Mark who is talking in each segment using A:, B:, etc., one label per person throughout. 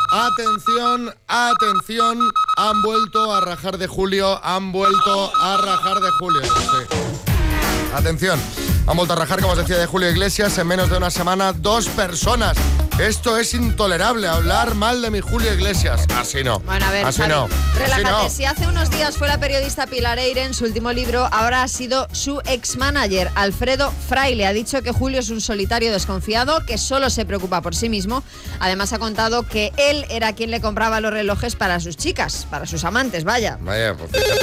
A: Atención, atención, han vuelto a rajar de Julio, Sí. Atención, han vuelto a rajar, como os decía, de Julio Iglesias. En menos de una semana, 2 personas. Esto es intolerable, hablar mal de mi Julio Iglesias. Así no.
B: Bueno, a ver,
A: así
B: Xavi,
A: no.
B: relájate.
A: Así no.
B: Si hace unos días fue la periodista Pilar Eyre en su último libro, ahora ha sido su ex-manager, Alfredo Fraile. Ha dicho que Julio es un solitario desconfiado, que solo se preocupa por sí mismo. Además ha contado que él era quien le compraba los relojes para sus chicas, para sus amantes, vaya.
A: Vaya, pues fíjate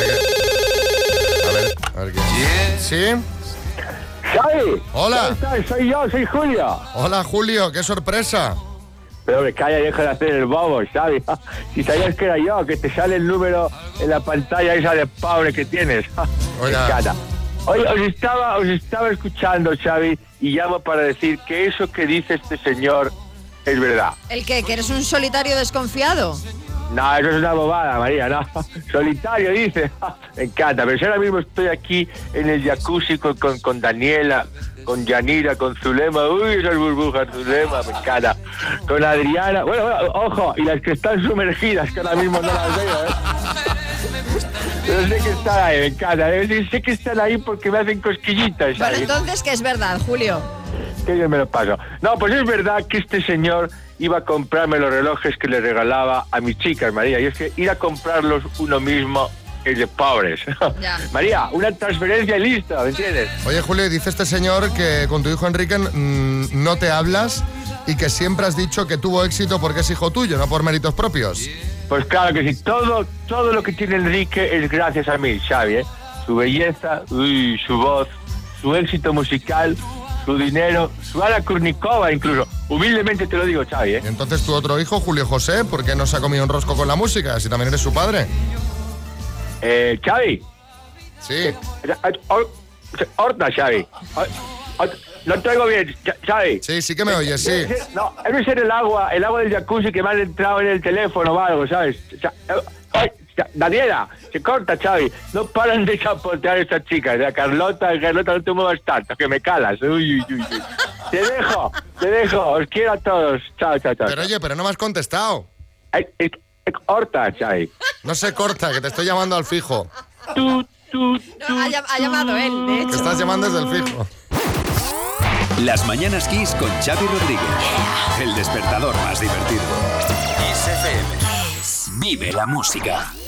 A: que... A ver qué... ¿Sí?
C: ¡Xavi!
A: Hola.
C: ¿Cómo estás? Soy Julio.
A: Hola, Julio, qué sorpresa.
C: Pero me calla y deja de hacer el bobo, Xavi. Si sabías que era yo, que te sale el número en la pantalla esa de pobre que tienes.
A: Oiga.
C: Me encanta. Oye, os estaba escuchando, Xavi, y llamo para decir que eso que dice este señor es verdad.
B: ¿El qué? ¿Que eres un solitario desconfiado?
C: No, eso es una bobada, María, no. Solitario, dice. Me encanta, pero si ahora mismo estoy aquí en el jacuzzi con Daniela, con Yanira, con Zulema. Uy, esas burbujas, Zulema, me encanta. Con Adriana. Bueno, ojo, y las que están sumergidas, que ahora mismo no las veo, Pero sé que están ahí, me encanta. Sé que están ahí porque me hacen cosquillitas.
B: Bueno, entonces, ¿qué es verdad, Julio?
C: Que yo me lo paso. No, pues es verdad que este señor iba a comprarme los relojes que le regalaba a mis chicas, María. Y es que ir a comprarlos uno mismo es de pobres.
B: Ya.
C: María, una transferencia y listo, ¿me entiendes?
A: Oye, Julio, dice este señor que con tu hijo Enrique no te hablas y que siempre has dicho que tuvo éxito porque es hijo tuyo, no por méritos propios.
C: Pues claro que sí. Todo lo que tiene Enrique es gracias a mí, Xavi, ¿eh? Su belleza, su voz, su éxito musical, su dinero, su Ana Kurnikova incluso. Humildemente te lo digo, Xavi, ¿eh?
A: Y entonces tu otro hijo, Julio José, ¿por qué no se ha comido un rosco con la música? Si también eres su padre.
C: Xavi.
A: Sí.
C: Horta, Xavi. No te oigo bien, Xavi.
A: Sí que me oyes, sí.
C: No, debe ser el agua del jacuzzi que me han entrado en el teléfono o algo, ¿sabes? Daniela, se corta, Xavi. No paran de chapotear estas chicas. Carlota, no te muevas tanto, que me calas. Uy. Te dejo. Os quiero a todos. Chao.
A: Pero oye, pero no me has contestado.
C: Horta, Xavi.
A: No se corta, que te estoy llamando al fijo.
B: No, ha llamado él, de hecho.
A: Te estás llamando desde el fijo.
D: Las Mañanas Kiss con Xavi Rodríguez. El despertador más divertido. Kiss FM. Vive la música.